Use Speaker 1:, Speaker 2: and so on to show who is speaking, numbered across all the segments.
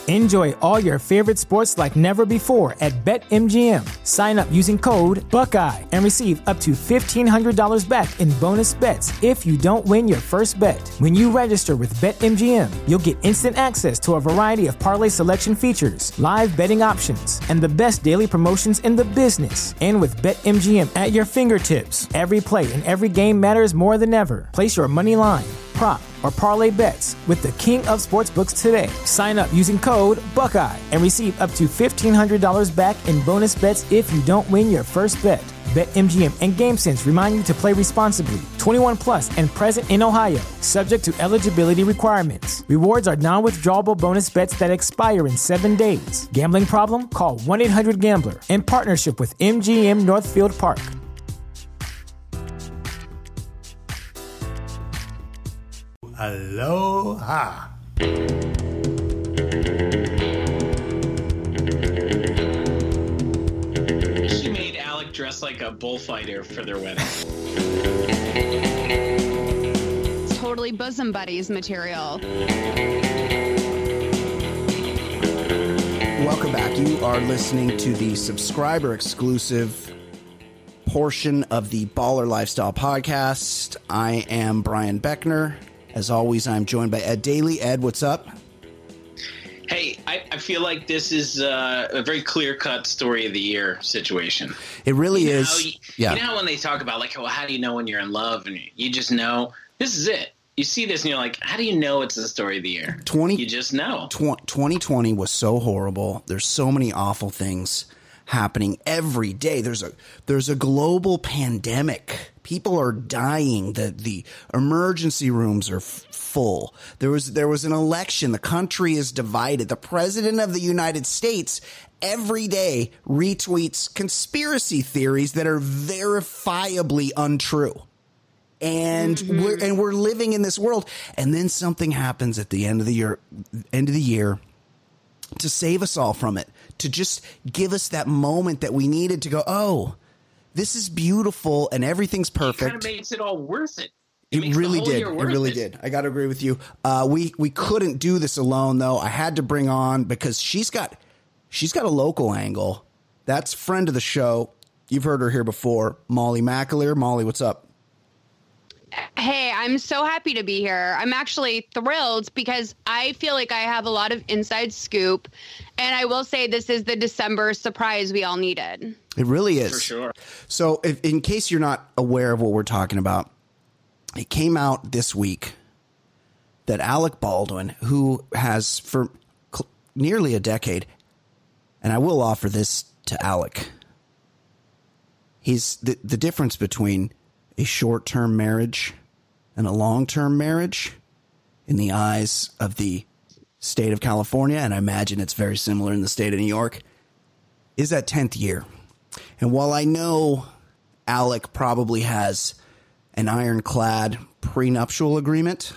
Speaker 1: Enjoy all your favorite sports like never before at BetMGM. Sign up using code Buckeye and receive up to $1,500 back in bonus bets if you don't win your first bet. When you register with BetMGM, you'll get instant access to a variety of parlay selection features, live betting options, and the best daily promotions in the business. And with BetMGM at your fingertips, every play and every game matters more than ever. Place your money line, prop, or parlay bets with the king of sportsbooks today. Sign up using code Buckeye and receive up to $1,500 back in bonus bets if you don't win your first bet. BetMGM and GameSense remind you to play responsibly. 21 plus and present in Ohio, subject to eligibility requirements. Rewards are non-withdrawable bonus bets that expire in 7 days. Gambling problem? Call 1-800-GAMBLER. In partnership with MGM Northfield Park.
Speaker 2: Aloha.
Speaker 3: She made Alec dress like a bullfighter for their wedding.
Speaker 4: It's totally bosom buddies material.
Speaker 2: Welcome back. You are listening to the subscriber exclusive portion of the Baller Lifestyle Podcast. I am Brian Beckner. As always, I'm joined by Ed Daly. Ed, what's up?
Speaker 3: Hey, I feel like this is a very clear-cut story of the year situation.
Speaker 2: It really is.
Speaker 3: You know how when they talk about, like, well, how do you know when you're in love? And you just know. This is it. You see this and you're like, how do you know it's the story of the year? You just know.
Speaker 2: 2020 was so horrible. There's so many awful things happening every day. There's a global pandemic. People are dying. The emergency rooms are full. There was an election. The country is divided. The president of the United States every day retweets conspiracy theories that are verifiably untrue. And we're living in this world. And then something happens at the end of the year to save us all from it, to just give us that moment that we needed to go, oh, this is beautiful and everything's perfect.
Speaker 3: It kind of makes it all worth it.
Speaker 2: It really did. It really did. I got to agree with you. We couldn't do this alone, though. I had to bring on, because she's got a local angle. That's friend of the show. You've heard her here before, Molly McAleer. Molly, what's up?
Speaker 4: Hey, I'm so happy to be here. I'm actually thrilled because I feel like I have a lot of inside scoop. And I will say this is the December surprise we all needed.
Speaker 2: It really is.
Speaker 3: For sure.
Speaker 2: So in case you're not aware of what we're talking about, it came out this week that Alec Baldwin, who has for nearly a decade, and I will offer this to Alec, he's the difference between a short-term marriage and a long-term marriage in the eyes of the state of California, and I imagine it's very similar in the state of New York, is that 10th year. And while I know Alec probably has an ironclad prenuptial agreement,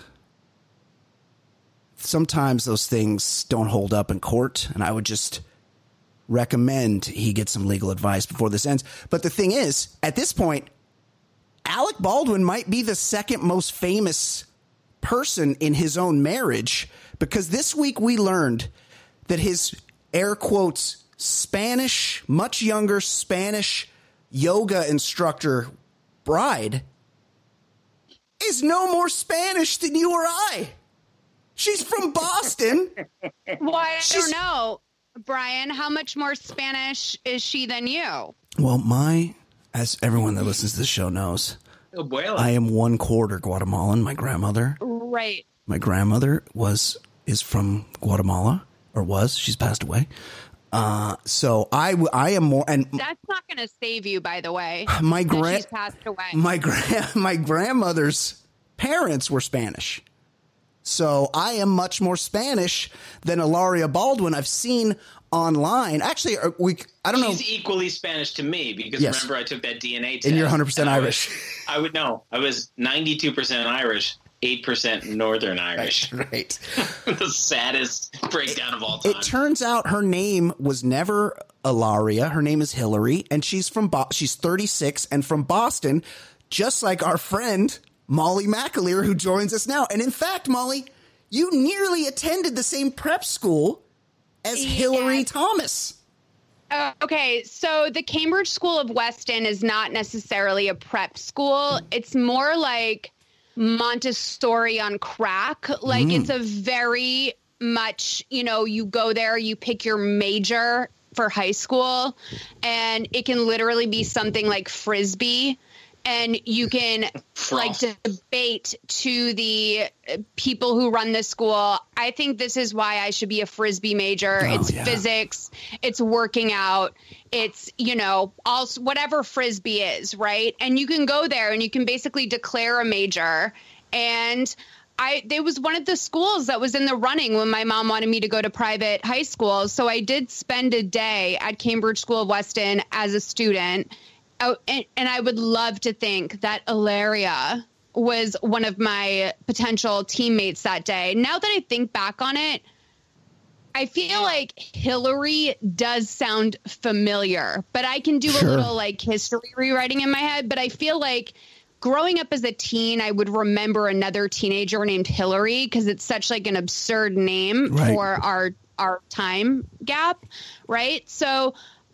Speaker 2: sometimes those things don't hold up in court, and I would just recommend he get some legal advice before this ends. But the thing is, at this point, Alec Baldwin might be the second most famous person in his own marriage, because this week we learned that his, air quotes, Spanish, much younger Spanish yoga instructor bride is no more Spanish than you or I. She's from Boston.
Speaker 4: Well, I don't know, Brian. How much more Spanish is she than you?
Speaker 2: Well, as everyone that listens to the show knows, I am 1/4 Guatemalan. My grandmother.
Speaker 4: Right.
Speaker 2: My grandmother is from Guatemala, or was. She's passed away. So I am more, and
Speaker 4: that's not going to save you, by the way.
Speaker 2: She's
Speaker 4: passed away.
Speaker 2: My grandmother's parents were Spanish. So I am much more Spanish than Hilaria Baldwin. I've seen online. Actually, I don't know.
Speaker 3: She's equally Spanish to me, because
Speaker 2: yes.
Speaker 3: Remember I took that DNA test.
Speaker 2: And you're 100% Irish.
Speaker 3: I would know. I was 92% Irish, 8% Northern Irish.
Speaker 2: Right.
Speaker 3: The saddest breakdown of all time.
Speaker 2: It turns out her name was never Ilaria. Her name is Hillary, and she's 36 and from Boston, just like our friend Molly McAleer, who joins us now. And in fact, Molly, you nearly attended the same prep school as Hillary Thomas.
Speaker 4: Okay, so the Cambridge School of Weston is not necessarily a prep school. It's more like Montessori on crack. Like it's a very much, you go there, you pick your major for high school, and it can literally be something like Frisbee. And you can debate to the people who run the school. I think this is why I should be a Frisbee major. It's physics. It's working out. It's, also whatever Frisbee is, right? And you can go there and you can basically declare a major. And there was one of the schools that was in the running when my mom wanted me to go to private high school. So I did spend a day at Cambridge School of Weston as a student. Oh, and I would love to think that Ilaria was one of my potential teammates that day. Now that I think back on it, I feel like Hillary does sound familiar, but I can do a little history rewriting in my head. But I feel like growing up as a teen, I would remember another teenager named Hillary because it's such an absurd name for our time gap, right? So,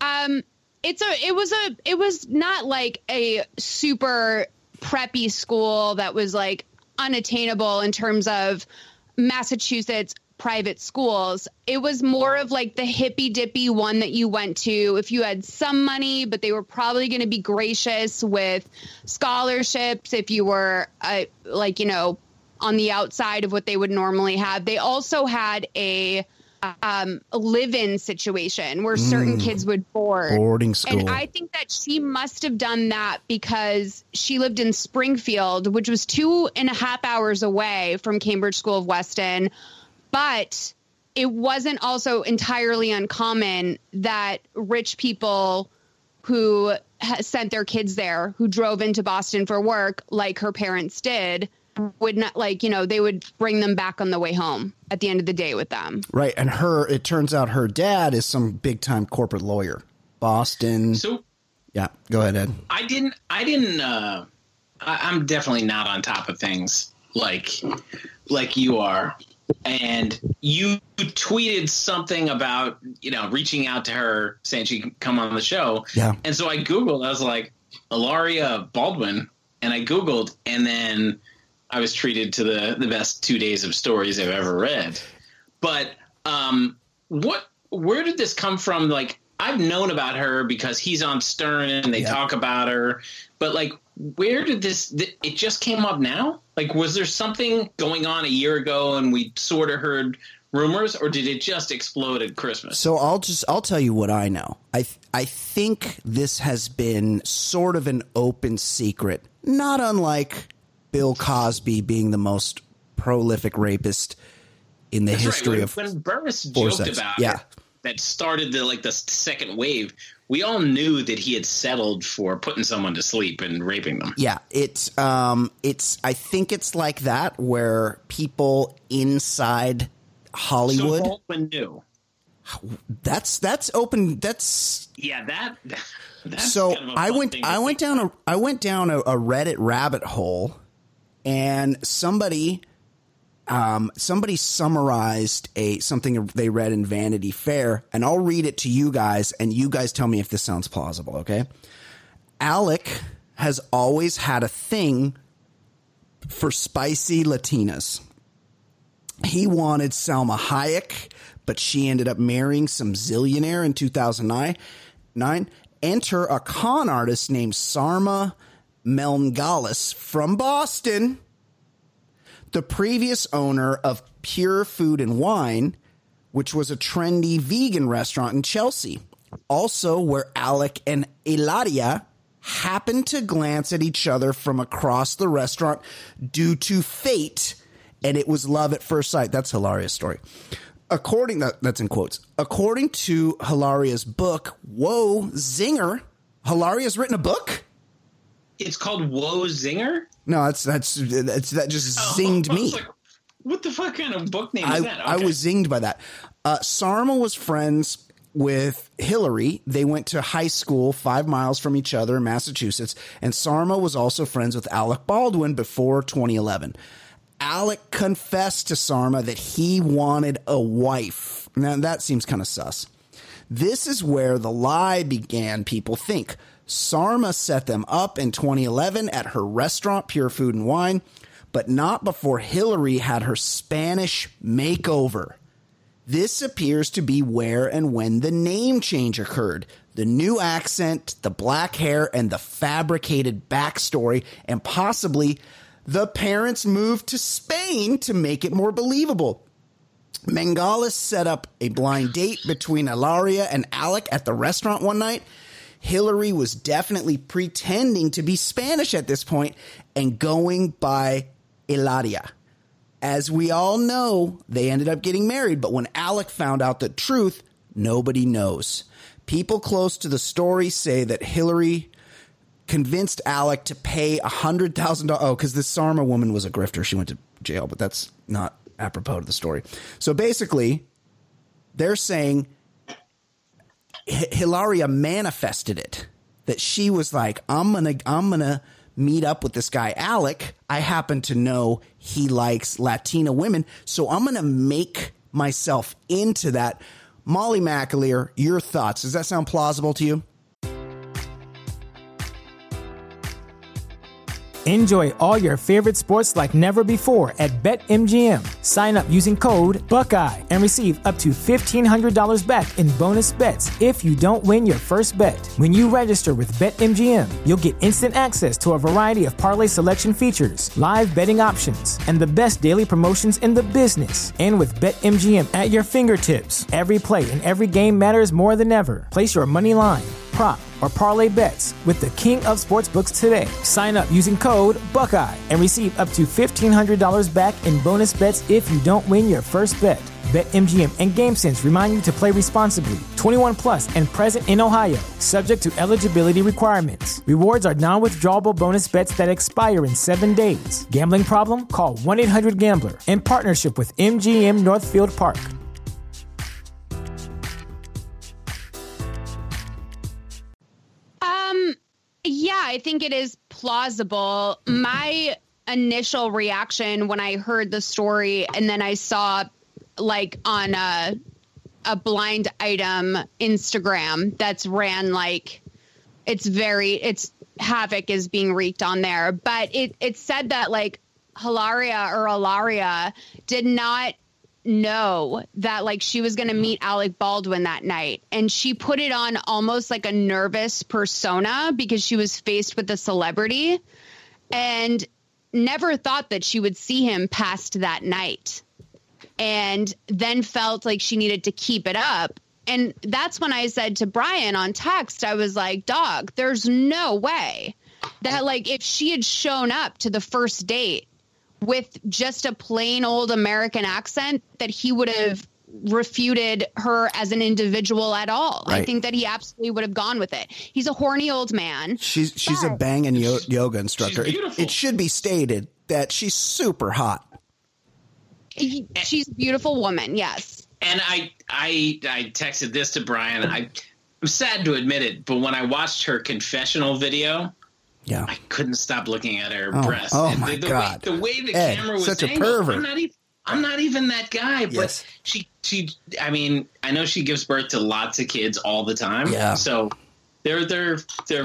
Speaker 4: it was not like a super preppy school that was unattainable in terms of Massachusetts private schools. It was more of the hippy dippy one that you went to if you had some money, but they were probably going to be gracious with scholarships if you were on the outside of what they would normally have. They also had a live-in situation where certain kids would boarding school. And I think that she must have done that because she lived in Springfield, which was 2.5 hours away from Cambridge School of Weston. But it wasn't also entirely uncommon that rich people who sent their kids there, who drove into Boston for work, like her parents did, would not they would bring them back on the way home at the end of the day with them. Right.
Speaker 2: And it turns out her dad is some big time corporate lawyer, Boston.
Speaker 3: So
Speaker 2: yeah, go ahead, Ed.
Speaker 3: I'm definitely not on top of things like you are. And you tweeted something about, reaching out to her saying she could come on the show.
Speaker 2: Yeah.
Speaker 3: And so I Googled, I was like, Ilaria Baldwin. And I Googled, and then I was treated to the best 2 days of stories I've ever read. But where did this come from? I've known about her because he's on Stern and they talk about her. But where did it just came up now? Was there something going on a year ago and we sort of heard rumors, or did it just explode at Christmas?
Speaker 2: So I'll tell you what I know. I think this has been sort of an open secret, not unlike Bill Cosby being the most prolific rapist in the history of
Speaker 3: when Burris joked about it, that started the second wave. We all knew that he had settled for putting someone to sleep and raping them.
Speaker 2: Yeah, I think it's like that where people inside Hollywood.
Speaker 3: So Baldwin knew.
Speaker 2: That's open. That's so kind of I went down a Reddit rabbit hole, and somebody summarized something they read in Vanity Fair, and I'll read it to you guys, and you guys tell me if this sounds plausible, okay? Alec has always had a thing for spicy Latinas. He wanted Salma Hayek, but she ended up marrying some zillionaire in 2009. Enter a con artist named Sarma Melngalis from Boston, the previous owner of Pure Food and Wine, which was a trendy vegan restaurant in Chelsea, also where Alec and Ilaria happened to glance at each other from across the restaurant due to fate, and it was love at first sight. That's Hilaria's story. That's in quotes. According to Hilaria's book, Whoa, Zinger, Hilaria's written a book?
Speaker 3: It's called Whoa, Zinger?
Speaker 2: No, that just zinged me.
Speaker 3: What the fuck kind of book name is that? Okay.
Speaker 2: I was zinged by that. Sarma was friends with Hillary. They went to high school 5 miles from each other in Massachusetts, and Sarma was also friends with Alec Baldwin before 2011. Alec confessed to Sarma that he wanted a wife Now, that seems kind of sus. This is where the lie began, people think. Sarma set them up in 2011 at her restaurant, Pure Food and Wine, but not before Hillary had her Spanish makeover. This appears to be where and when the name change occurred. The new accent, the black hair, and the fabricated backstory, and possibly the parents moved to Spain to make it more believable. Mengalis set up a blind date between Hilaria and Alec at the restaurant one night. Hillary was definitely pretending to be Spanish at this point and going by Hilaria. As we all know, they ended up getting married, but when Alec found out the truth, nobody knows. People close to the story say that Hillary convinced Alec to pay $100,000. Oh, because this Sarma woman was a grifter. She went to jail, but that's not apropos to the story. So basically, they're saying Hilaria manifested it. That she was like, I'm gonna meet up with this guy Alec. I happen to know he likes Latina women, so I'm gonna make myself into that. Molly McAleer, your thoughts? Does that sound plausible to you?
Speaker 1: Enjoy all your favorite sports like never before at BetMGM. Sign up using code Buckeye and receive up to $1,500 back in bonus bets if you don't win your first bet. When you register with BetMGM, you'll get instant access to a variety of parlay selection features, live betting options, and the best daily promotions in the business. And with BetMGM at your fingertips, every play and every game matters more than ever. Place your money line, prop, or parlay bets with the king of sportsbooks today. Sign up using code Buckeye and receive up to $1,500 back in bonus bets if you don't win your first bet. BetMGM and GameSense remind you to play responsibly. 21 plus and present in Ohio, subject to eligibility requirements. Rewards are non-withdrawable bonus bets that expire in 7 days. Gambling problem? Call 1-800-GAMBLER. In partnership with MGM Northfield Park.
Speaker 4: Yeah, I think it is plausible. My initial reaction when I heard the story and then I saw like on a blind item Instagram that's ran like it's havoc is being wreaked on there. But it said that like Hilaria did not know that like she was going to meet Alec Baldwin that night, and she put it on almost like a nervous persona because she was faced with a celebrity and never thought that she would see him past that night, and then felt like she needed to keep it up. And that's when I said to Brian on text, I was like, dog, there's no way that like if she had shown up to the first date with just a plain old American accent, that he would have refuted her as an individual at all. Right. I think that he absolutely would have gone with it. He's a horny old man.
Speaker 2: She's a banging yoga instructor. It should be stated that she's super hot.
Speaker 4: She's a beautiful woman. Yes.
Speaker 3: And I texted this to Brian. I'm sad to admit it, but when I watched her confessional video, yeah, I couldn't stop looking at her breast.
Speaker 2: Oh my God!
Speaker 3: The way the camera was
Speaker 2: such a
Speaker 3: angled,
Speaker 2: pervert.
Speaker 3: I'm not even that guy. But
Speaker 2: yes.
Speaker 3: she. I mean, I know she gives birth to lots of kids all the time.
Speaker 2: Yeah.
Speaker 3: So they're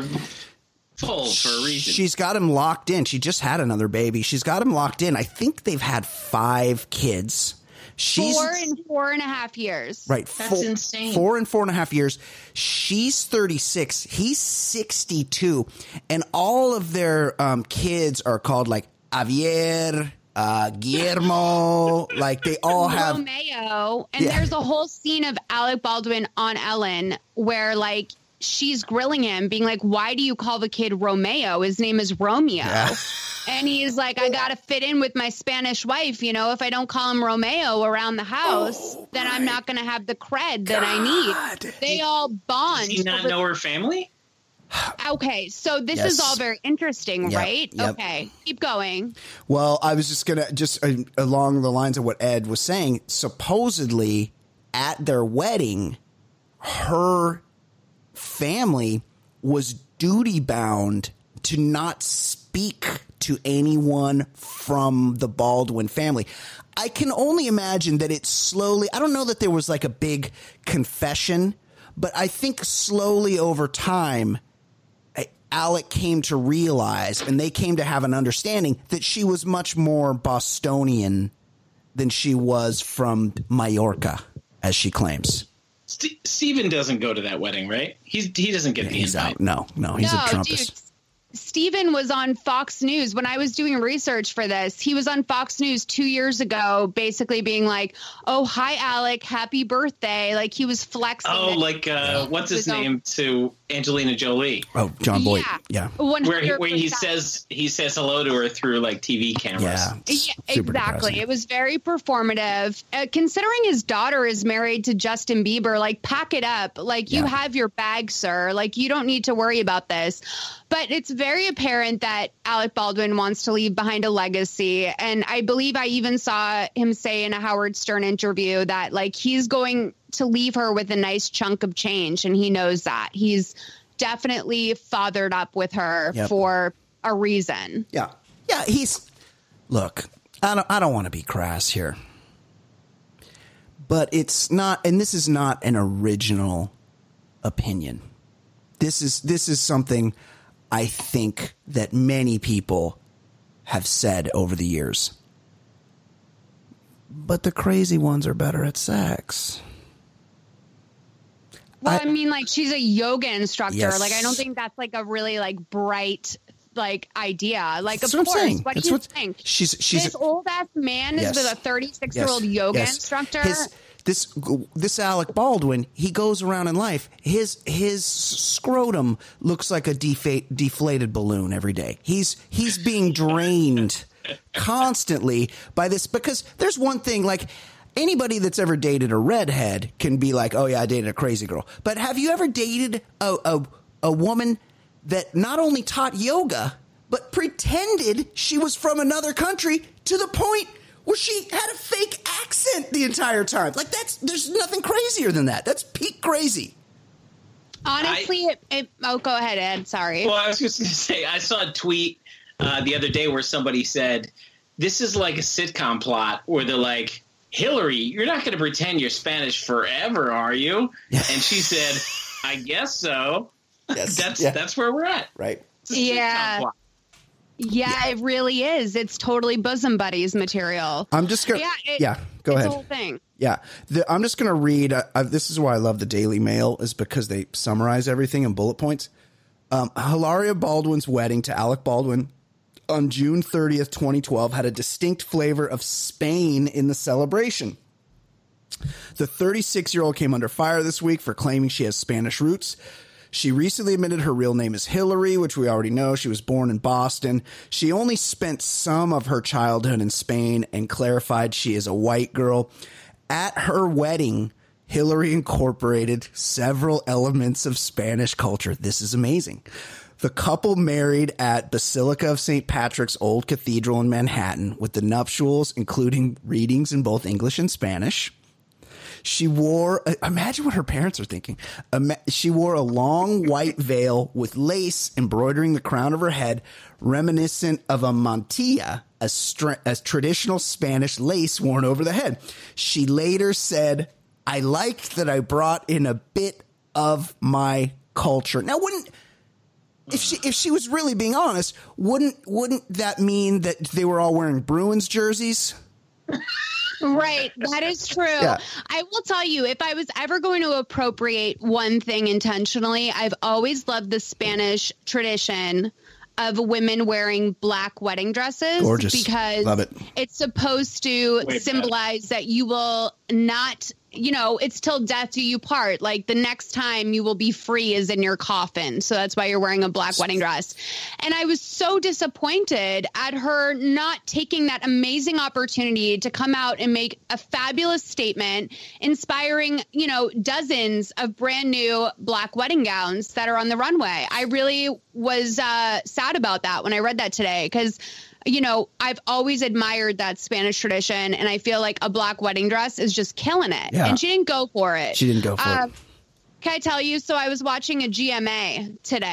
Speaker 3: full for a reason.
Speaker 2: She's got him locked in. She just had another baby. She's got him locked in. I think they've had 5 kids. She's
Speaker 4: 4 and 4.5 years.
Speaker 2: Right.
Speaker 3: That's insane.
Speaker 2: 4 and 4.5 years. She's 36. He's 62. And all of their kids are called like Javier, Guillermo. Like they all have
Speaker 4: Romeo. And there's a whole scene of Alec Baldwin on Ellen where like she's grilling him, being like, why do you call the kid Romeo? His name is Romeo. Yeah. And he's like, I got to fit in with my Spanish wife. You know, if I don't call him Romeo around the house, then I'm not going to have the cred that I need. They all bond.
Speaker 3: Does he not know her family?
Speaker 4: Okay, so this is all very interesting, right? Yep. Okay, keep going.
Speaker 2: Well, I was just going to, along the lines of what Ed was saying, supposedly at their wedding, her family was duty bound to not speak speak to anyone from the Baldwin family. I can only imagine that it slowly, I don't know that there was like a big confession, but I think slowly over time, Alec came to realize, and they came to have an understanding, that she was much more Bostonian than she was from Mallorca, as she claims.
Speaker 3: Stephen doesn't go to that wedding, right? He doesn't get the invite.
Speaker 2: No, he's a Trumpist.
Speaker 4: Dude, Stephen was on Fox News when I was doing research for this. He was on Fox News 2 years ago, basically being like, "Oh, hi, Alec, happy birthday!" Like he was flexing.
Speaker 3: Oh, like what's his name to Angelina Jolie?
Speaker 2: Oh, John Boyd. Yeah.
Speaker 3: Where he says hello to her through like TV cameras.
Speaker 4: Yeah, exactly. It was very performative. Considering his daughter is married to Justin Bieber, like pack it up. Like you have your bag, sir. Like you don't need to worry about this. But it's very apparent that Alec Baldwin wants to leave behind a legacy. And I believe I even saw him say in a Howard Stern interview that like he's going to leave her with a nice chunk of change. And he knows that. He's definitely fathered up with her for a reason.
Speaker 2: Yeah. Yeah. Look, I don't want to be crass here, but it's not, and this is not an original opinion. This is something I think that many people have said over the years. But the crazy ones are better at sex.
Speaker 4: Well, I mean, like, she's a yoga instructor.
Speaker 2: Yes.
Speaker 4: Like, I don't think that's, like, a really, like, bright, like, idea. Like,
Speaker 2: that's
Speaker 4: of course,
Speaker 2: what
Speaker 4: do you think?
Speaker 2: She's
Speaker 4: this old-ass man is with a 36-year-old yoga instructor?
Speaker 2: This Alec Baldwin, he goes around in life. His scrotum looks like a deflated balloon every day. He's being drained constantly by this, because there's one thing, like, anybody that's ever dated a redhead can be like, oh yeah, I dated a crazy girl. But have you ever dated a woman that not only taught yoga, but pretended she was from another country to the point where she had a fake accent the entire time? Like, there's nothing crazier than that. That's peak crazy.
Speaker 4: Honestly, go ahead, Ed. Sorry.
Speaker 3: Well, I was just going to say, I saw a tweet the other day where somebody said, this is like a sitcom plot where they're like, Hillary, you're not going to pretend you're Spanish forever, are you? And she said, I guess so.
Speaker 2: Yes.
Speaker 3: That's where we're at.
Speaker 2: Right.
Speaker 4: Yeah. Yeah, it really is. It's totally bosom buddies material.
Speaker 2: I'm just going to... go ahead.
Speaker 4: The whole thing.
Speaker 2: Yeah. I'm just going to read... this is why I love the Daily Mail, is because they summarize everything in bullet points. Hilaria Baldwin's wedding to Alec Baldwin on June 30th, 2012, had a distinct flavor of Spain in the celebration. The 36-year-old came under fire this week for claiming she has Spanish roots. She recently admitted her real name is Hillary, which we already know. She was born in Boston. She only spent some of her childhood in Spain and clarified she is a white girl. At her wedding, Hillary incorporated several elements of Spanish culture. This is amazing. The couple married at Basilica of St. Patrick's Old Cathedral in Manhattan, with the nuptials including readings in both English and Spanish. She wore, imagine what her parents are thinking. She wore a long white veil with lace embroidering the crown of her head, reminiscent of a mantilla, a traditional Spanish lace worn over the head. She later said, I liked that I brought in a bit of my culture. Now, if she was really being honest, wouldn't that mean that they were all wearing Bruins jerseys?
Speaker 4: Right. That is true.
Speaker 2: Yeah.
Speaker 4: I will tell you, if I was ever going to appropriate one thing intentionally, I've always loved the Spanish tradition of women wearing black wedding dresses.
Speaker 2: Gorgeous.
Speaker 4: Because
Speaker 2: love it.
Speaker 4: It's supposed to symbolize that you will not, it's till death do you part. Like the next time you will be free is in your coffin. So that's why you're wearing a black wedding dress. And I was so disappointed at her not taking that amazing opportunity to come out and make a fabulous statement, inspiring, dozens of brand new black wedding gowns that are on the runway. I really was sad about that when I read that today, because I've always admired that Spanish tradition, and I feel like a black wedding dress is just killing it.
Speaker 2: Yeah.
Speaker 4: And she didn't go for it.
Speaker 2: She didn't go for it.
Speaker 4: Can I tell you? So I was watching a GMA today.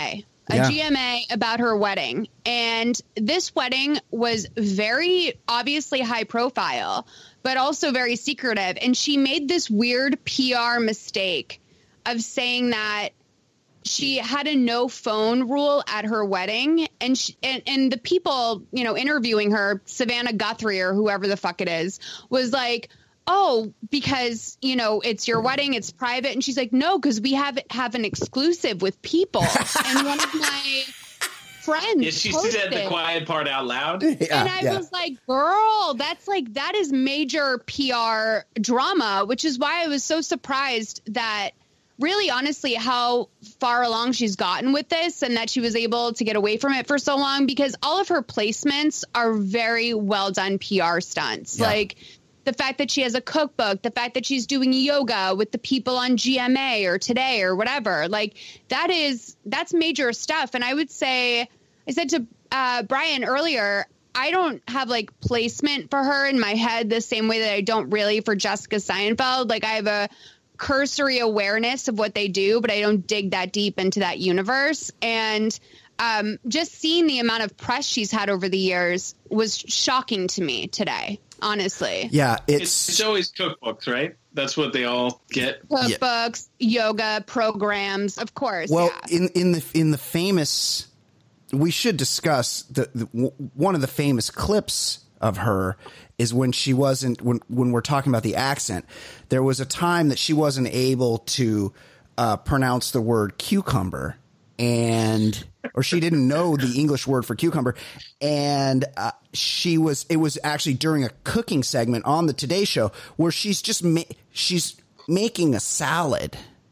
Speaker 4: GMA about her wedding. And this wedding was very obviously high profile, but also very secretive. And she made this weird PR mistake of saying that she had a no phone rule at her wedding. And and the people, you know, interviewing her, Savannah Guthrie or whoever the fuck it is, was like, oh, because, you know, it's your wedding, it's private. And she's like, no, because we have an exclusive with People. And one of my friends
Speaker 3: she said the quiet part out loud.
Speaker 4: And I was like, girl, that is major PR drama, which is why I was so surprised that really, honestly, how far along she's gotten with this and that she was able to get away from it for so long, because all of her placements are very well done PR stunts. Yeah. Like, the fact that she has a cookbook, the fact that she's doing yoga with the people on GMA or Today or whatever, like that's major stuff. And I would say, I said to Brian earlier, I don't have like placement for her in my head the same way that I don't really for Jessica Seinfeld. Like I have a cursory awareness of what they do, but I don't dig that deep into that universe. And just seeing the amount of press she's had over the years was shocking to me today. Honestly.
Speaker 2: Yeah.
Speaker 3: It's always cookbooks, right? That's what they all get.
Speaker 4: Cookbooks, yoga programs, of course.
Speaker 2: Well, in the famous, we should discuss one of the famous clips of her is when she wasn't, when we're talking about the accent, there was a time that she wasn't able to pronounce the word cucumber, or she didn't know the English word for cucumber. And it was actually during a cooking segment on the Today Show where she's just she's making a salad.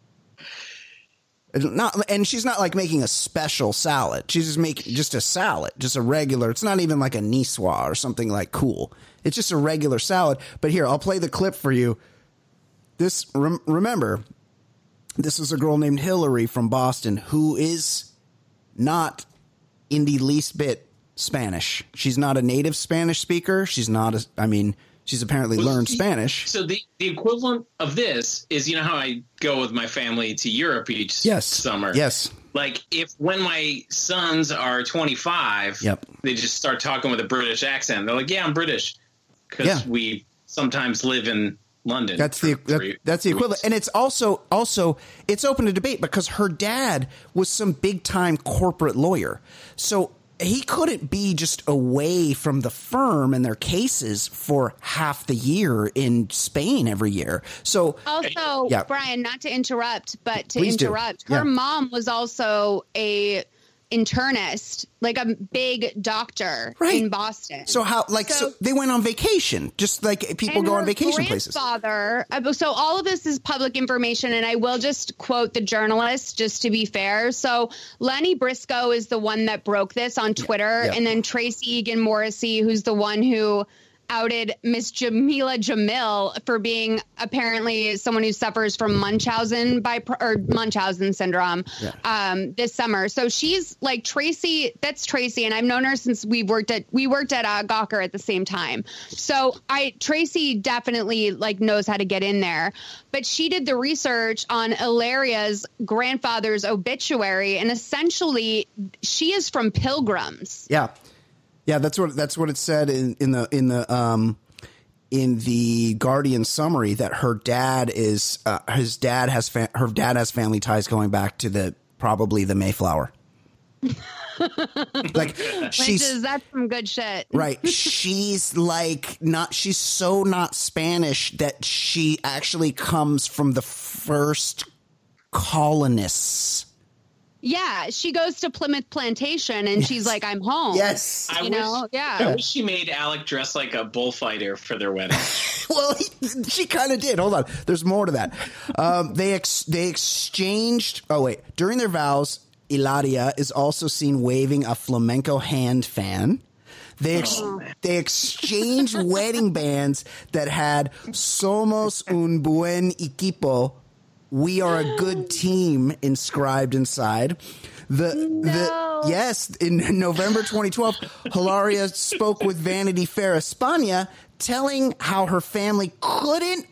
Speaker 2: And she's not like making a special salad. She's just making just a salad, just a regular. It's not even like a niçoise or something like cool. It's just a regular salad. But here, I'll play the clip for you. Remember, this is a girl named Hillary from Boston who is not in the least bit Spanish. She's not a native Spanish speaker. She's not she's apparently learned Spanish.
Speaker 3: So the equivalent of this is, you know how I go with my family to Europe each summer?
Speaker 2: Yes.
Speaker 3: Like when my sons are 25, they just start talking with a British accent. They're like, yeah, I'm British because we sometimes live in London.
Speaker 2: That's the equivalent. And it's also it's open to debate because her dad was some big time corporate lawyer. So he couldn't be just away from the firm and their cases for half the year in Spain every year. So
Speaker 4: also, Brian, not to interrupt, but to
Speaker 2: Please
Speaker 4: interrupt, her mom was also a internist, like a big doctor in Boston.
Speaker 2: So so they went on vacation, just like people go on vacation places.
Speaker 4: So all of this is public information, and I will just quote the journalist just to be fair. So Lenny Briscoe is the one that broke this on Twitter, and then Tracy Egan Morrissey, who's the one who outed Miss Jamila Jamil for being apparently someone who suffers from Munchausen syndrome this summer. So she's like Tracy. That's Tracy, and I've known her since we worked at Gawker at the same time. So Tracy definitely like knows how to get in there. But she did the research on Ilaria's grandfather's obituary, and essentially she is from Pilgrims.
Speaker 2: Yeah. Yeah, that's what it said in the Guardian summary, that her dad has family ties going back to probably the Mayflower. Like
Speaker 4: that's some good shit.
Speaker 2: Right. She's she's so not Spanish that she actually comes from the first colonists.
Speaker 4: Yeah, she goes to Plymouth Plantation and she's like, I'm home.
Speaker 2: Yes.
Speaker 3: I wish she made Alec dress like a bullfighter for their wedding.
Speaker 2: Well, she kind of did. Hold on. There's more to that. They exchanged. Oh, wait. During their vows, Hilaria is also seen waving a flamenco hand fan. They exchanged wedding bands that had Somos un buen equipo. We are a good team inscribed inside. Yes, in November 2012, Hilaria spoke with Vanity Fair España, telling how her family couldn't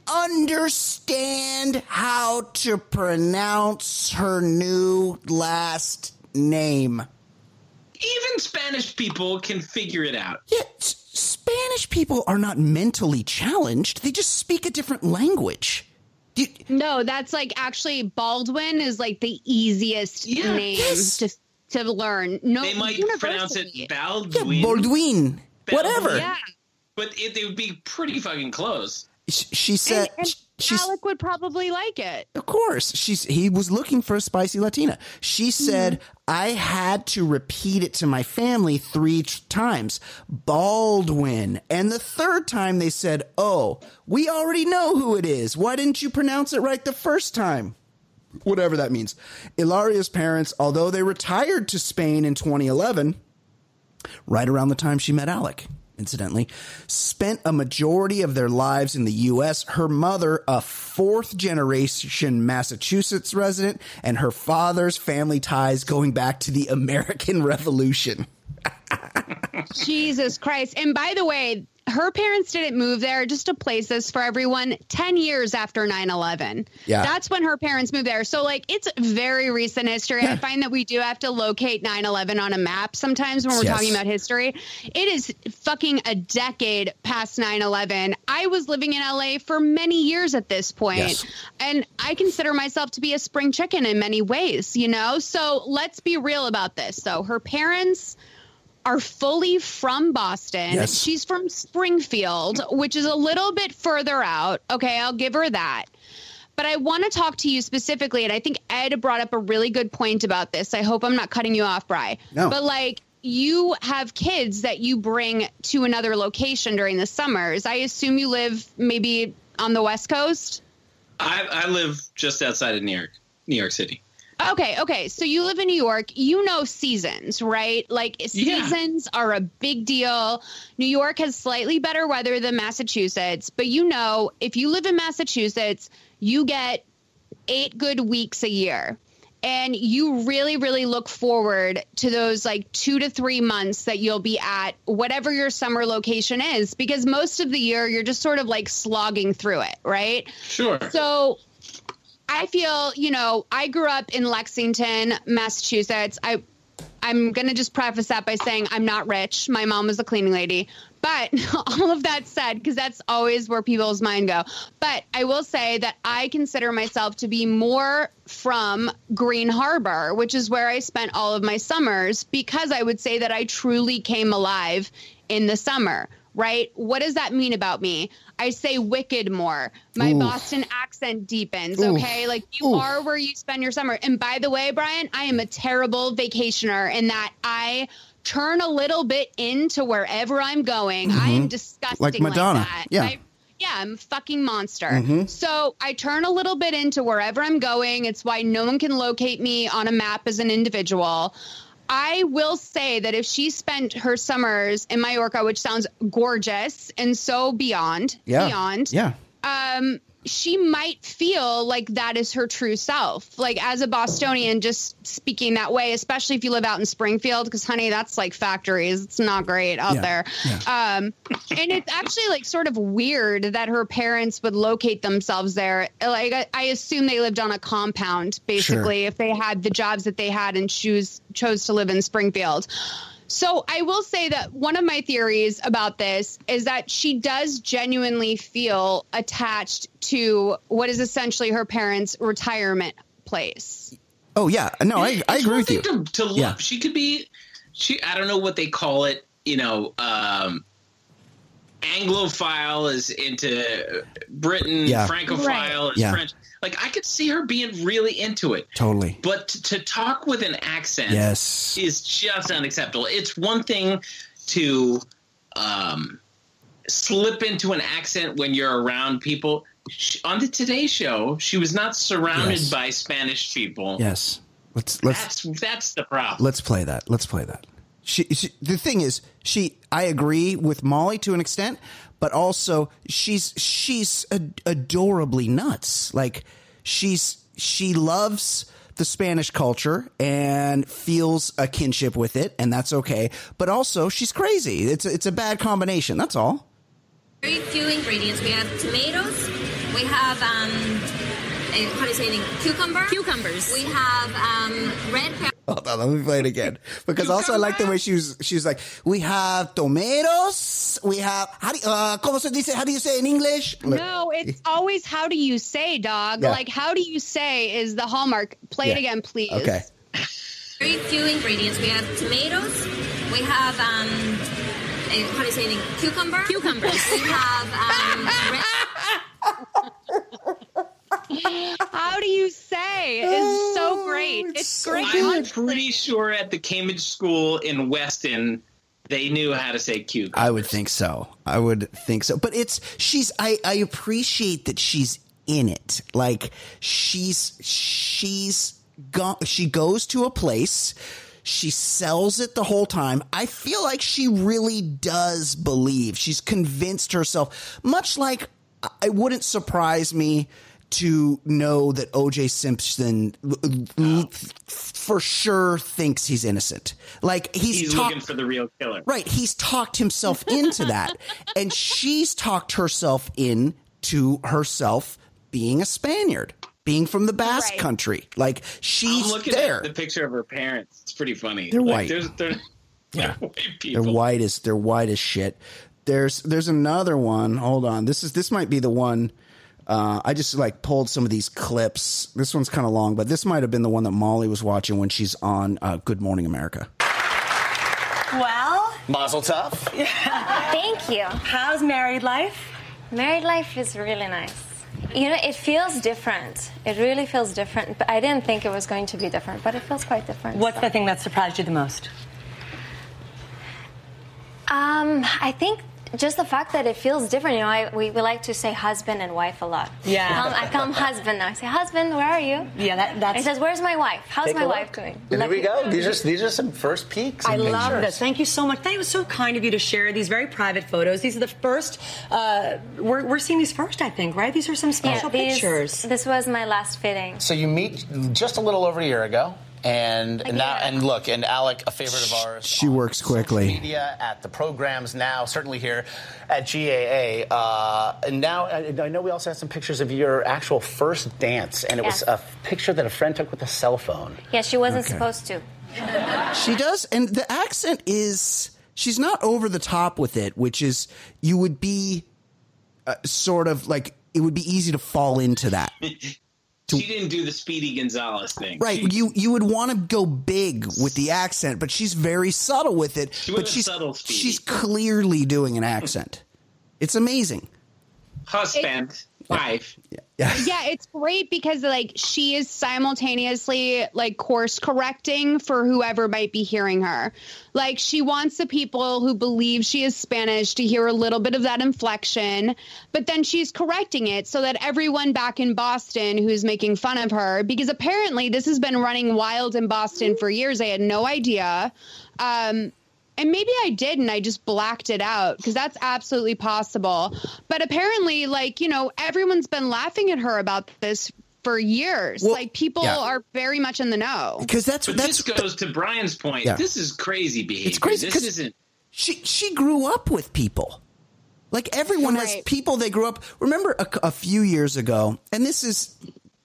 Speaker 2: understand how to pronounce her new last name.
Speaker 3: Even Spanish people can figure it out.
Speaker 2: Yeah, Spanish people are not mentally challenged. They just speak a different language.
Speaker 4: No, that's like actually Baldwin is like the easiest name to learn. No,
Speaker 3: they might pronounce it Baldwin.
Speaker 2: Yeah, Baldwin. Whatever.
Speaker 4: Yeah.
Speaker 3: But they would be pretty fucking close.
Speaker 2: She said...
Speaker 4: Alec would probably like it.
Speaker 2: Of course. He was looking for a spicy Latina. She said, I had to repeat it to my family 3 times. Baldwin. And the third time they said, oh, we already know who it is. Why didn't you pronounce it right the first time? Whatever that means. Ilaria's parents, although they retired to Spain in 2011, right around the time she met Alec, incidentally, spent a majority of their lives in the U.S. Her mother, a 4th-generation Massachusetts resident, and her father's family ties going back to the American Revolution.
Speaker 4: Jesus Christ. And by the way, her parents didn't move there, just to place this for everyone, 10 years after 9/11.
Speaker 2: Yeah.
Speaker 4: That's when her parents moved there. So, like, it's very recent history. Yeah. I find that we do have to locate 9/11 on a map sometimes when we're talking about history. It is fucking a decade past 9/11. I was living in LA for many years at this point, and I consider myself to be a spring chicken in many ways, you know? So let's be real about this. So her parents are fully from Boston.
Speaker 2: Yes.
Speaker 4: She's from Springfield, which is a little bit further out. Okay, I'll give her that. But I want to talk to you specifically, and I think Ed brought up a really good point about this. I hope I'm not cutting you off, Bri.
Speaker 2: No.
Speaker 4: But, like, you have kids that you bring to another location during the summers. I assume you live maybe on the West Coast?
Speaker 3: I live just outside of New York City.
Speaker 4: Okay. So you live in New York. You know seasons, right? Like seasons are a big deal. New York has slightly better weather than Massachusetts. But you know, if you live in Massachusetts, you get 8 good weeks a year. And you really, really look forward to those like 2 to 3 months that you'll be at whatever your summer location is. Because most of the year, you're just sort of like slogging through it, right?
Speaker 3: Sure.
Speaker 4: So I feel, you know, I grew up in Lexington, Massachusetts. I'm going to just preface that by saying I'm not rich. My mom was a cleaning lady. But all of that said, because that's always where people's mind go. But I will say that I consider myself to be more from Green Harbor, which is where I spent all of my summers, because I would say that I truly came alive in the summer. Right? What does that mean about me? I say wicked more. My Boston accent deepens, okay? Like, you are where you spend your summer. And by the way, Brian, I am a terrible vacationer in that I turn a little bit into wherever I'm going. I am disgusting
Speaker 2: like Madonna.
Speaker 4: Like that.
Speaker 2: Yeah.
Speaker 4: I'm a fucking monster. So I turn a little bit into wherever I'm going. It's why no one can locate me on a map as an individual. I will say that if she spent her summers in Mallorca, which sounds gorgeous and so beyond, she might feel like that is her true self. Like, as a Bostonian, just speaking that way, especially if you live out in Springfield, because, honey, that's like factories. It's not great out there. Yeah. And it's actually like sort of weird that her parents would locate themselves there. Like, I assume they lived on a compound, basically, if they had the jobs that they had and chose to live in Springfield. So I will say that one of my theories about this is that she does genuinely feel attached to what is essentially her parents' retirement place.
Speaker 2: Oh, yeah. No, I agree with you.
Speaker 3: To love. She could be, I don't know what they call it, you know, Anglophile is into Britain, Francophile is French. Like, I could see her being really into it.
Speaker 2: Totally.
Speaker 3: But to talk with an accent is just unacceptable. It's one thing to slip into an accent when you're around people. On the Today Show, she was not surrounded by Spanish people.
Speaker 2: Yes. Let's
Speaker 3: that's the problem.
Speaker 2: Let's play that. She, the thing is, I agree with Molly to an extent, but also she's adorably nuts. Like, she loves the Spanish culture and feels a kinship with it, and that's okay. But also, she's crazy. It's a bad combination. That's all.
Speaker 5: Very few ingredients. We have tomatoes. We have how do you say it? Cucumbers. We have red pepper.
Speaker 2: Hold on, let me play it again. Because also I like the way she was like, we have tomatoes, we have, ¿cómo se dice? How do you say in English?
Speaker 4: No, it's always how do you say, dog?
Speaker 2: Yeah.
Speaker 4: Like, how do you say is the hallmark. Play it again, please.
Speaker 2: Okay.
Speaker 5: Very few ingredients. We have tomatoes. We have how do you say it? Cucumbers. We have
Speaker 4: How do you say? It's so great. It's great.
Speaker 3: I'm pretty sure at the Cambridge School in Weston, they knew how to say cucumber.
Speaker 2: I would think so. But I appreciate that she's in it. Like she goes to a place, she sells it the whole time. I feel like she really does believe. She's convinced herself, much like it wouldn't surprise me to know that O.J. Simpson for sure thinks he's innocent. Like he's
Speaker 3: looking for the real killer.
Speaker 2: Right. He's talked himself into that. And she's talked herself into herself being a Spaniard, being from the Basque country. Like she's
Speaker 3: I'm looking
Speaker 2: there.
Speaker 3: at the picture of her parents. It's pretty funny.
Speaker 2: They're
Speaker 3: like,
Speaker 2: white.
Speaker 3: They're white people.
Speaker 2: They're white as shit. There's another one. Hold on. This might be the one. I just pulled some of these clips. This one's kind of long, but this might have been the one that Molly was watching when she's on Good Morning America.
Speaker 6: Well,
Speaker 7: Mazel tov.
Speaker 6: thank you. How's married life?
Speaker 8: Married life is really nice. You know, it feels different. It really feels different. But I didn't think it was going to be different, but it feels quite different.
Speaker 6: What's the thing that surprised you the most?
Speaker 8: I think just the fact that it feels different. You know, we like to say husband and wife a lot.
Speaker 6: Yeah.
Speaker 8: I call him husband now. I say, husband, where are you?
Speaker 6: Yeah, that's.
Speaker 8: He says, where's my wife? How's
Speaker 7: Take
Speaker 8: my
Speaker 7: a
Speaker 8: wife
Speaker 7: look.
Speaker 8: doing?
Speaker 7: And here we go. These are some first peeks.
Speaker 6: I
Speaker 7: and
Speaker 6: love
Speaker 7: pictures.
Speaker 6: this. Thank you so much. That was so kind of you to share these very private photos. These are the first. We're seeing these first, I think, right? These are some special pictures.
Speaker 8: This was my last fitting.
Speaker 7: So you meet just a little over a year ago. And now, and look, and Alec, a favorite of ours.
Speaker 2: She works quickly.
Speaker 7: Media at the programs now, certainly here at GAA. And now, I know we also have some pictures of your actual first dance, and it was a picture that a friend took with a cell phone.
Speaker 8: Yeah, she wasn't supposed to.
Speaker 2: She does, and the accent is, she's not over the top with it, which is, you would be sort of like, it would be easy to fall into that.
Speaker 3: She didn't do the Speedy Gonzalez thing.
Speaker 2: Right. You would want to go big with the accent, but she's very subtle with it. But she's clearly doing an accent. It's amazing.
Speaker 3: Husband, wife.
Speaker 2: Yeah,
Speaker 4: it's great because she is simultaneously course correcting for whoever might be hearing her. Like she wants the people who believe she is Spanish to hear a little bit of that inflection, but then she's correcting it so that everyone back in Boston who's making fun of her, because apparently this has been running wild in Boston for years. I had no idea. And maybe I did, and I just blacked it out, because that's absolutely possible. But apparently, everyone's been laughing at her about this for years.
Speaker 2: Well,
Speaker 4: people are very much in the know.
Speaker 2: Because
Speaker 3: this goes to Brian's point.
Speaker 2: Yeah.
Speaker 3: This is crazy behavior.
Speaker 2: It's crazy.
Speaker 3: This isn't.
Speaker 2: She grew up with people. Like everyone has people they grew up. Remember a few years ago, and it's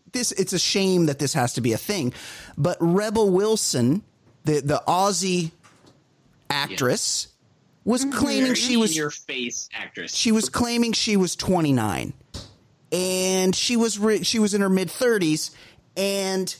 Speaker 2: a shame that this has to be a thing, but Rebel Wilson, the Aussie actress, was claiming she was
Speaker 3: your face actress.
Speaker 2: She was claiming she was 29, and she was in her mid 30s, and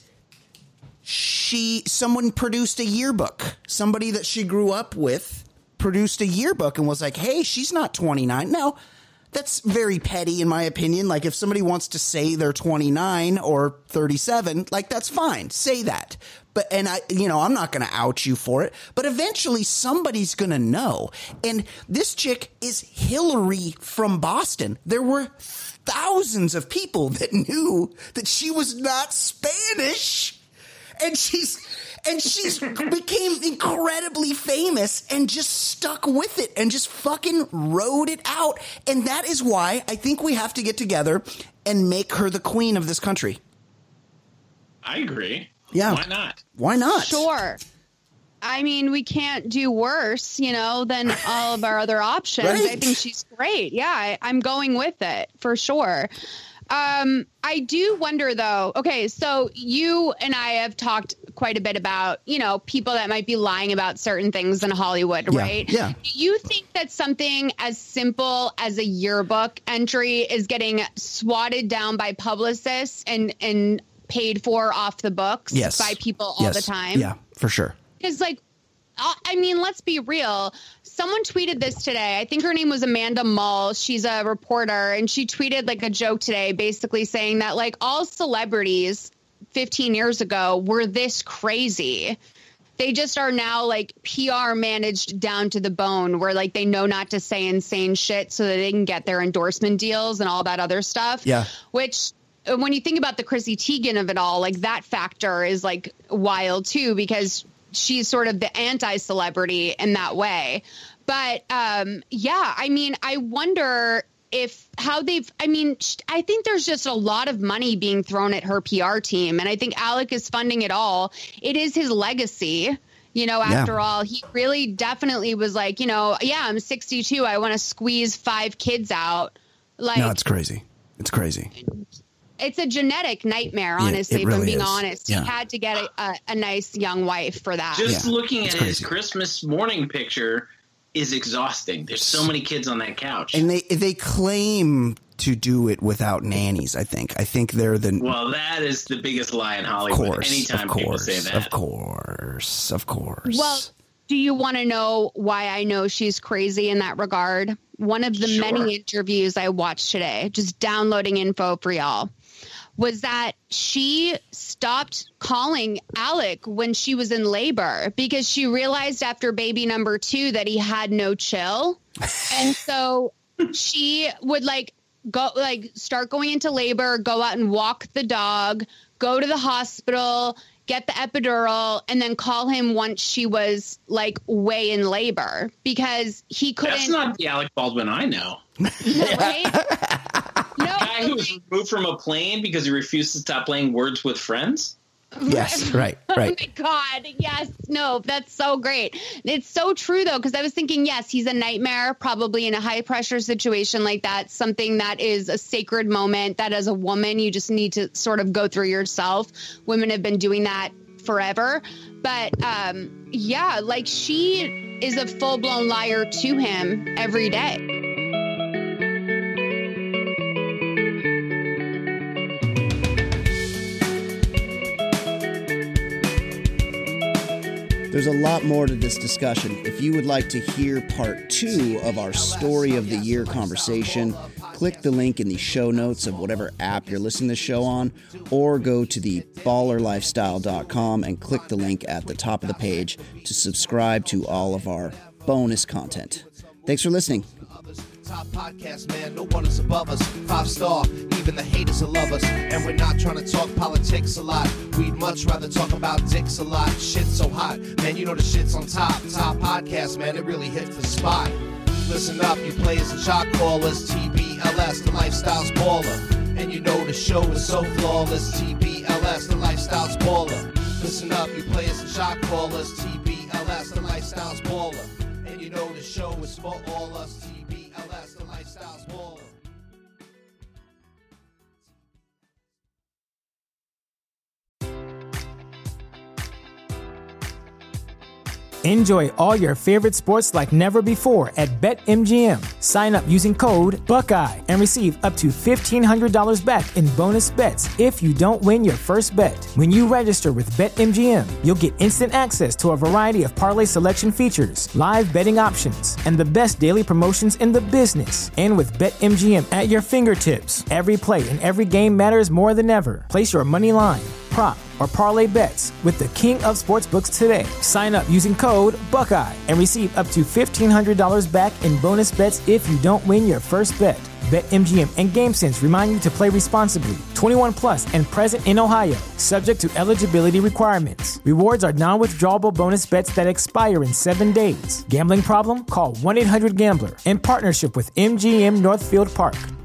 Speaker 2: someone produced a yearbook. Somebody that she grew up with produced a yearbook and was like, "Hey, she's not 29." Now, that's very petty in my opinion. Like if somebody wants to say they're 29 or 37, that's fine. Say that. But, and I'm not going to out you for it, but eventually somebody's going to know. And this chick is Hillary from Boston. There were thousands of people that knew that she was not Spanish, and she's became incredibly famous and just stuck with it and just fucking rode it out. And that is why I think we have to get together and make her the queen of this country.
Speaker 3: I agree.
Speaker 2: Yeah.
Speaker 3: Why not?
Speaker 2: Why not?
Speaker 4: Sure. I mean, we can't do worse, than all of our other options.
Speaker 2: Right.
Speaker 4: I think she's great. Yeah, I'm going with it for sure. I do wonder, though. Okay, so you and I have talked quite a bit about, people that might be lying about certain things in Hollywood, right?
Speaker 2: Yeah.
Speaker 4: Do you think that something as simple as a yearbook entry is getting swatted down by publicists and paid for off the books by people all the time?
Speaker 2: Yeah, for sure.
Speaker 4: Because, let's be real. Someone tweeted this today. I think her name was Amanda Mull. She's a reporter, and she tweeted a joke today, basically saying that all celebrities 15 years ago were this crazy. They just are now PR managed down to the bone, where they know not to say insane shit so that they can get their endorsement deals and all that other stuff.
Speaker 2: Yeah.
Speaker 4: Which, when you think about the Chrissy Teigen of it all, that factor is wild too, because she's sort of the anti-celebrity in that way. But I wonder I think there's just a lot of money being thrown at her PR team. And I think Alec is funding it all. It is his legacy. After all, he really definitely was I'm 62. I want to squeeze 5 kids out.
Speaker 2: No, it's crazy. It's crazy.
Speaker 4: It's a genetic nightmare, honestly,
Speaker 2: really
Speaker 4: if I'm being
Speaker 2: is.
Speaker 4: honest.
Speaker 2: Yeah.
Speaker 4: He had to get a nice young wife for that.
Speaker 3: Just looking at
Speaker 2: crazy.
Speaker 3: his Christmas morning picture is exhausting. There's so many kids on that couch.
Speaker 2: And they claim to do it without nannies, I think. I think they're the...
Speaker 3: Well, that is the biggest lie in Hollywood. Anytime people say that.
Speaker 2: Of course.
Speaker 4: Well, do you want to know why I know she's crazy in that regard? One of the many interviews I watched today, just downloading info for y'all, was that she stopped calling Alec when she was in labor because she realized after baby number 2 that he had no chill. And so she would start going into labor, go out and walk the dog, go to the hospital, get the epidural, and then call him once she was way in labor because he couldn't.
Speaker 3: That's not the Alec Baldwin I know.
Speaker 4: Right?
Speaker 3: The guy who was removed from a plane because he refused to stop playing Words with Friends?
Speaker 2: Yes, right.
Speaker 4: Oh my God. Yes. No, that's so great. It's so true, though, because I was thinking, yes, he's a nightmare, probably in a high pressure situation like that, something that is a sacred moment that as a woman, you just need to sort of go through yourself. Women have been doing that forever. But she is a full blown liar to him every day.
Speaker 2: There's a lot more to this discussion. If you would like to hear part 2 of our Story of the Year conversation, click the link in the show notes of whatever app you're listening to the show on, or go to the ballerlifestyle.com and click the link at the top of the page to subscribe to all of our bonus content. Thanks for listening.
Speaker 9: Top podcast, man, no one is above us. 5-star, even the haters will love us. And we're not trying to talk politics a lot. We'd much rather talk about dicks a lot. Shit's so hot, man, you know the shit's on top. Top podcast, man, it really hits the spot. Listen up, you players and shot callers. TBLS, the lifestyle's baller. And you know the show is so flawless. TBLS, the lifestyle's baller. Listen up, you players and shot callers. TBLS, the lifestyle's baller. And you know the show is for all us. TBLS, the lifestyle's baller.
Speaker 1: Enjoy all your favorite sports like never before at BetMGM. Sign up using code Buckeye and receive up to $1,500 back in bonus bets if you don't win your first bet. When you register with BetMGM, you'll get instant access to a variety of parlay selection features, live betting options, and the best daily promotions in the business. And with BetMGM at your fingertips, every play and every game matters more than ever. Place your money line, prop, or parlay bets with the king of sportsbooks today. Sign up using code Buckeye and receive up to $1,500 back in bonus bets if you don't win your first bet. BetMGM and GameSense remind you to play responsibly. 21 plus and present in Ohio, subject to eligibility requirements. Rewards are non-withdrawable bonus bets that expire in 7 days. Gambling problem? Call 1-800-GAMBLER in partnership with MGM Northfield Park.